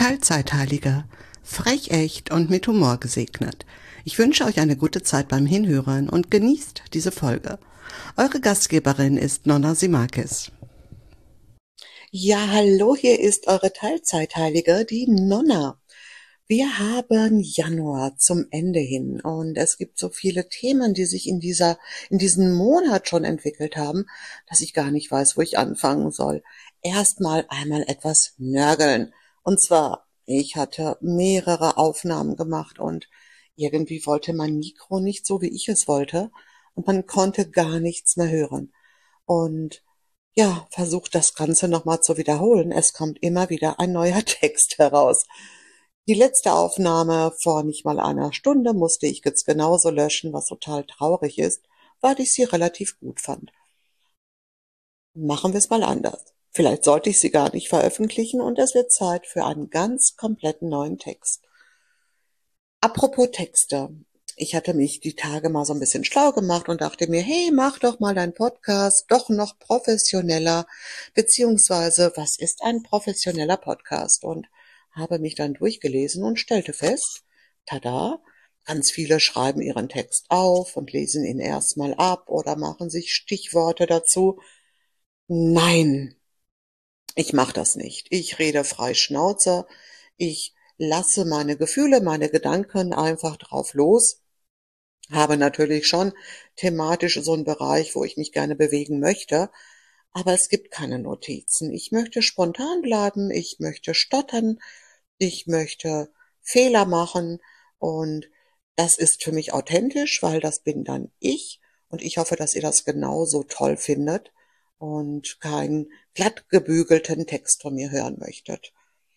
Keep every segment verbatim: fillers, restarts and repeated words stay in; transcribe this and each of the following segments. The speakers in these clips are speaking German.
Teilzeitheiliger, frech echt und mit Humor gesegnet. Ich wünsche euch eine gute Zeit beim Hinhören und genießt diese Folge. Eure Gastgeberin ist Nonna Simakis. Ja, hallo, hier ist eure Teilzeitheilige, die Nonna. Wir haben Januar zum Ende hin und es gibt so viele Themen, die sich in dieser, in diesem Monat schon entwickelt haben, dass ich gar nicht weiß, wo ich anfangen soll. Erstmal einmal etwas nörgeln. Und zwar, ich hatte mehrere Aufnahmen gemacht und irgendwie wollte mein Mikro nicht so, wie ich es wollte und man konnte gar nichts mehr hören. Und ja, versucht das Ganze nochmal zu wiederholen. Es kommt immer wieder ein neuer Text heraus. Die letzte Aufnahme vor nicht mal einer Stunde musste ich jetzt genauso löschen, was total traurig ist, weil ich sie relativ gut fand. Machen wir es mal anders. Vielleicht sollte ich sie gar nicht veröffentlichen und es wird Zeit für einen ganz kompletten neuen Text. Apropos Texte. Ich hatte mich die Tage mal so ein bisschen schlau gemacht und dachte mir, hey, mach doch mal deinen Podcast doch noch professioneller, beziehungsweise, was ist ein professioneller Podcast? Und habe mich dann durchgelesen und stellte fest, tada, ganz viele schreiben ihren Text auf und lesen ihn erstmal ab oder machen sich Stichworte dazu. Nein, ich mache das nicht. Ich rede frei Schnauze. Ich lasse meine Gefühle, meine Gedanken einfach drauf los. Habe natürlich schon thematisch so einen Bereich, wo ich mich gerne bewegen möchte, aber es gibt keine Notizen. Ich möchte spontan bleiben, ich möchte stottern, ich möchte Fehler machen und das ist für mich authentisch, weil das bin dann ich und ich hoffe, dass ihr das genauso toll findet und keinen glatt gebügelten Text von mir hören möchtet.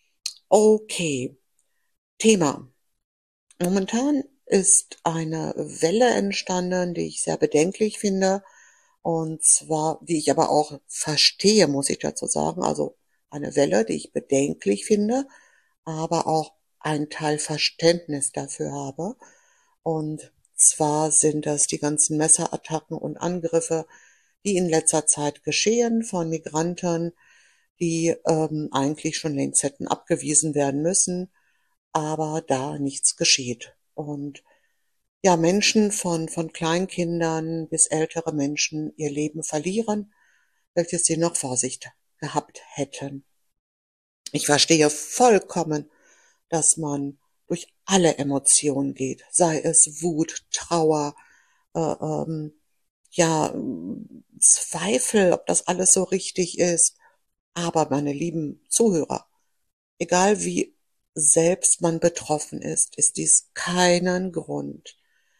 Okay, Thema. Momentan ist eine Welle entstanden, die ich sehr bedenklich finde, und zwar, die ich aber auch verstehe, muss ich dazu sagen. Also eine Welle, die ich bedenklich finde, aber auch ein Teil Verständnis dafür habe. Und zwar sind das die ganzen Messerattacken und Angriffe, die in letzter Zeit geschehen von Migranten, die ähm, eigentlich schon längst hätten abgewiesen werden müssen, aber da nichts geschieht. Und ja, Menschen von, von Kleinkindern bis ältere Menschen ihr Leben verlieren, welches sie noch vor sich gehabt hätten. Ich verstehe vollkommen, dass man durch alle Emotionen geht, sei es Wut, Trauer, äh, ähm, ja, Zweifel, ob das alles so richtig ist. Aber meine lieben Zuhörer, egal wie selbst man betroffen ist, ist dies keinen Grund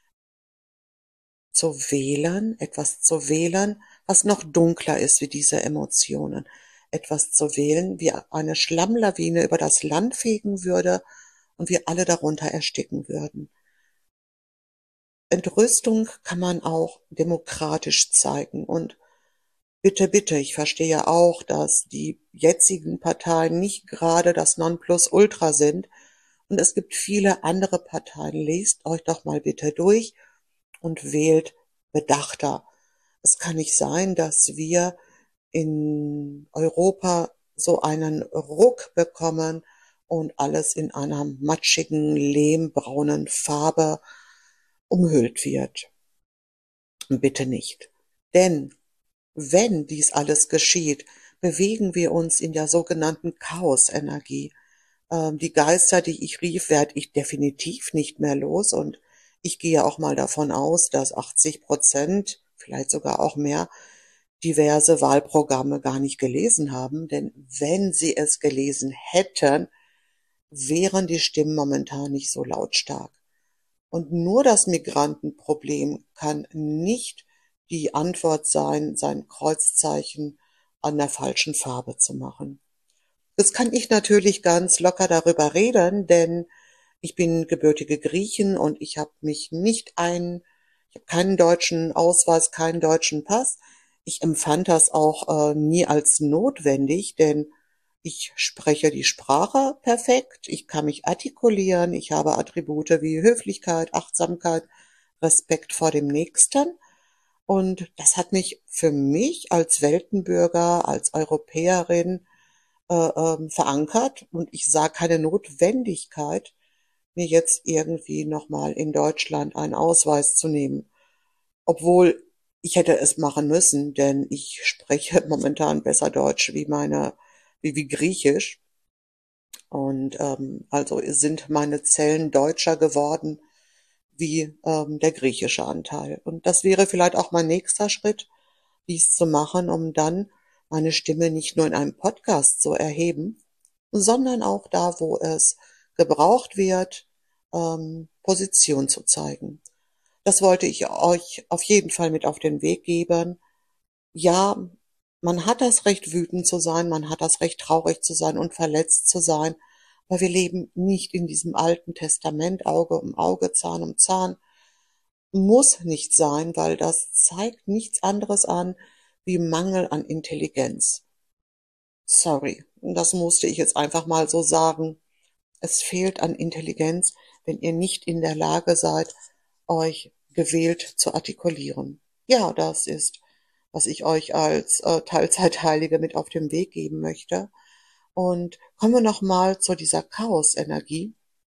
zu wählen, etwas zu wählen, was noch dunkler ist wie diese Emotionen. Etwas zu wählen, wie eine Schlammlawine über das Land fegen würde und wir alle darunter ersticken würden. Entrüstung kann man auch demokratisch zeigen und bitte, bitte, ich verstehe auch, dass die jetzigen Parteien nicht gerade das Nonplusultra sind und es gibt viele andere Parteien. Lest euch doch mal bitte durch und wählt bedachter. Es kann nicht sein, dass wir in Europa so einen Ruck bekommen und alles in einer matschigen, lehmbraunen Farbe umhüllt wird. Bitte nicht. Denn wenn dies alles geschieht, bewegen wir uns in der sogenannten Chaosenergie. Ähm, die Geister, die ich rief, werde ich definitiv nicht mehr los und ich gehe auch mal davon aus, dass achtzig Prozent, vielleicht sogar auch mehr, diverse Wahlprogramme gar nicht gelesen haben, denn wenn sie es gelesen hätten, wären die Stimmen momentan nicht so lautstark. Und nur das Migrantenproblem kann nicht die Antwort sein, sein Kreuzzeichen an der falschen Farbe zu machen. Das kann ich natürlich ganz locker darüber reden, denn ich bin gebürtige Griechin und ich habe mich nicht ein, ich habe keinen deutschen Ausweis, keinen deutschen Pass. Ich empfand das auch äh, nie als notwendig, denn ich spreche die Sprache perfekt, ich kann mich artikulieren, ich habe Attribute wie Höflichkeit, Achtsamkeit, Respekt vor dem Nächsten. Und das hat mich für mich als Weltenbürger, als Europäerin äh, ähm, verankert und ich sah keine Notwendigkeit, mir jetzt irgendwie nochmal in Deutschland einen Ausweis zu nehmen. Obwohl ich hätte es machen müssen, denn ich spreche momentan besser Deutsch wie meine, wie, wie Griechisch. Und ähm, also sind meine Zellen deutscher geworden wie ähm, der griechische Anteil. Und das wäre vielleicht auch mein nächster Schritt, dies zu machen, um dann meine Stimme nicht nur in einem Podcast zu erheben, sondern auch da, wo es gebraucht wird, ähm, Position zu zeigen. Das wollte ich euch auf jeden Fall mit auf den Weg geben. Ja, man hat das Recht, wütend zu sein, man hat das Recht, traurig zu sein und verletzt zu sein, aber wir leben nicht in diesem alten Testament, Auge um Auge, Zahn um Zahn. Muss nicht sein, weil das zeigt nichts anderes an wie Mangel an Intelligenz. Sorry, das musste ich jetzt einfach mal so sagen. Es fehlt an Intelligenz, wenn ihr nicht in der Lage seid, euch gewählt zu artikulieren. Ja, das ist, was ich euch als äh, Teilzeitheilige mit auf den Weg geben möchte. Und kommen wir nochmal zu dieser Chaosenergie.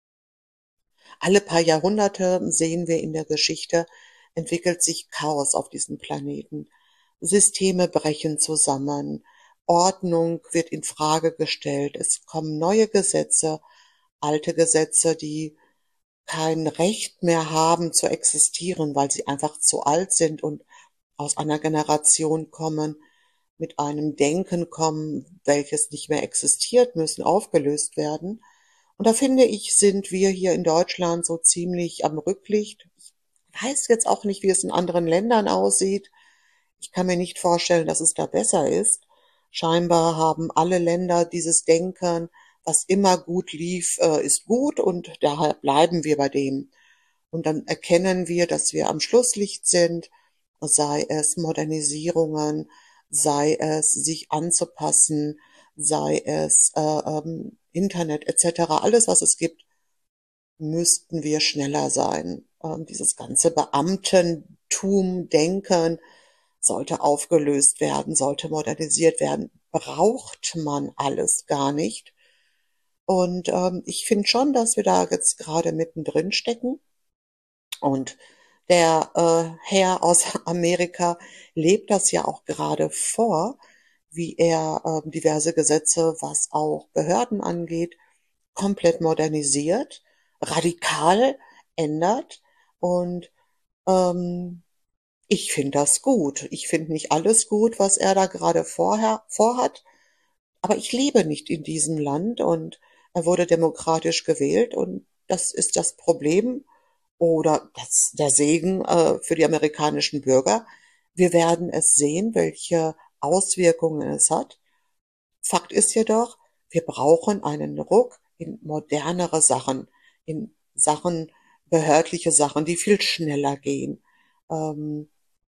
Alle paar Jahrhunderte sehen wir in der Geschichte, entwickelt sich Chaos auf diesem Planeten. Systeme brechen zusammen, Ordnung wird in Frage gestellt, es kommen neue Gesetze, alte Gesetze, die kein Recht mehr haben zu existieren, weil sie einfach zu alt sind und aus einer Generation kommen, mit einem Denken kommen, welches nicht mehr existiert, müssen aufgelöst werden. Und da finde ich, sind wir hier in Deutschland so ziemlich am Rücklicht. Ich weiß jetzt auch nicht, wie es in anderen Ländern aussieht. Ich kann mir nicht vorstellen, dass es da besser ist. Scheinbar haben alle Länder dieses Denken, was immer gut lief, äh, ist gut und daher bleiben wir bei dem. Und dann erkennen wir, dass wir am Schlusslicht sind, sei es Modernisierungen, sei es sich anzupassen, sei es äh, ähm, Internet et cetera. Alles, was es gibt, müssten wir schneller sein. Ähm, dieses ganze Beamtentum, Denken sollte aufgelöst werden, sollte modernisiert werden. Braucht man alles gar nicht. Und ähm, ich finde schon, dass wir da jetzt gerade mittendrin stecken. Und der äh, Herr aus Amerika lebt das ja auch gerade vor, wie er ähm, diverse Gesetze, was auch Behörden angeht, komplett modernisiert, radikal ändert. Und ähm, ich finde das gut. Ich finde nicht alles gut, was er da gerade vorher vorhat. Aber ich lebe nicht in diesem Land und er wurde demokratisch gewählt und das ist das Problem oder das, der Segen äh, für die amerikanischen Bürger. Wir werden es sehen, welche Auswirkungen es hat. Fakt ist jedoch, wir brauchen einen Ruck in modernere Sachen, in Sachen, behördliche Sachen, die viel schneller gehen. Ähm,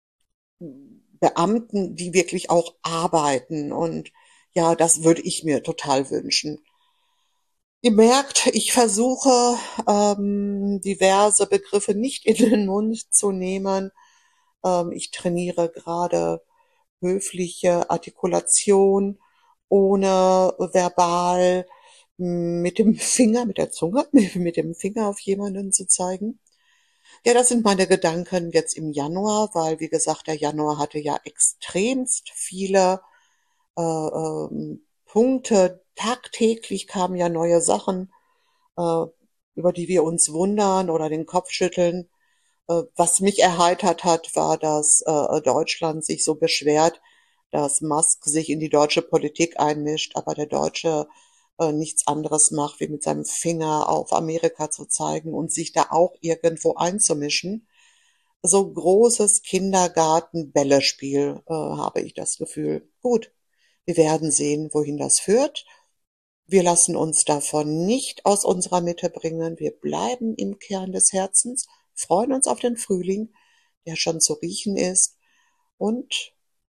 Beamten, die wirklich auch arbeiten und ja, das würde ich mir total wünschen. Ihr merkt, ich versuche, ähm, diverse Begriffe nicht in den Mund zu nehmen. Ähm, ich trainiere gerade höfliche Artikulation, ohne verbal mit dem Finger, mit der Zunge, mit dem Finger auf jemanden zu zeigen. Ja, das sind meine Gedanken jetzt im Januar, weil, wie gesagt, der Januar hatte ja extremst viele äh, ähm, Punkte. Tagtäglich kamen ja neue Sachen, äh, über die wir uns wundern oder den Kopf schütteln. Äh, was mich erheitert hat, war, dass äh, Deutschland sich so beschwert, dass Musk sich in die deutsche Politik einmischt, aber der Deutsche äh, nichts anderes macht, wie mit seinem Finger auf Amerika zu zeigen und sich da auch irgendwo einzumischen. So großes Kindergarten-Bällespiel, äh, habe ich das Gefühl. Gut, wir werden sehen, wohin das führt. Wir lassen uns davon nicht aus unserer Mitte bringen. Wir bleiben im Kern des Herzens, freuen uns auf den Frühling, der schon zu riechen ist, und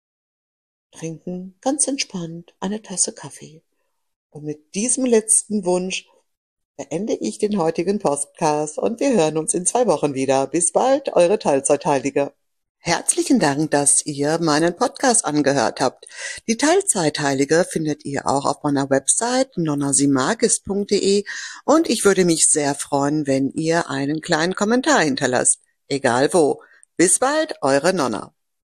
trinken ganz entspannt eine Tasse Kaffee. Und mit diesem letzten Wunsch beende ich den heutigen Podcast und wir hören uns in zwei Wochen wieder. Bis bald, eure Teilzeitteilige. Herzlichen Dank, dass ihr meinen Podcast angehört habt. Die Teilzeitheilige findet ihr auch auf meiner Website nonna simagis punkt de und ich würde mich sehr freuen, wenn ihr einen kleinen Kommentar hinterlasst. Egal wo. Bis bald, eure Nonna.